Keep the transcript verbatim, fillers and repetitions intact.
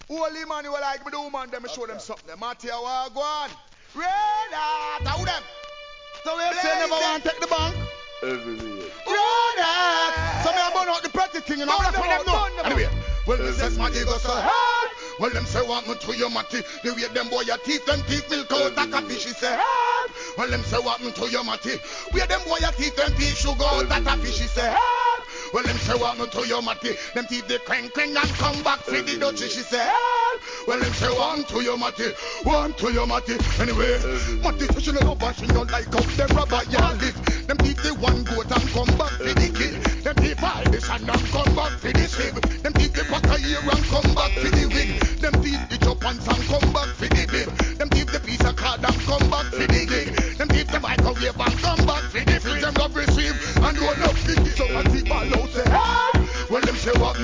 Holy man, you will like me, the woman, them show them something. Matty, I go on. Red out, how them? So we say never want to take the bank. Everywhere. Red out. So me I burn out the pretty thing, you know. Burn them out, burn them out. Anyway, well, me says Matty go so hard. Well, them say want me to your Matty. The way them boy your teeth, them teeth milk out like a fish, he say hard. Well, them say want me to your Matty. Where them boy your teeth, them teeth sugar out like a fish, he say hard. Well, them say want me to your Matty. Them teeth they crank crank and come back for the Dutchie, she say hard. Well, them say want to your Matty. Want to your Matty. Anyway, Matty say she no love and she no like up them rubber yard live. Them teeth they one goat and come back for the kill. Them teeth buy this and then come back for the save. Them